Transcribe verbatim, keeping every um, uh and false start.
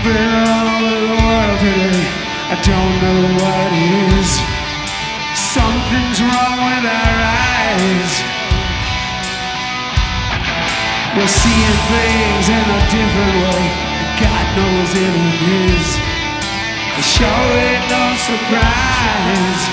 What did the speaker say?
been all over the world today. I don't know what it is. Something's wrong with our eyes. We're seeing things in a different way. God knows if it is. Sure ain't no surprise.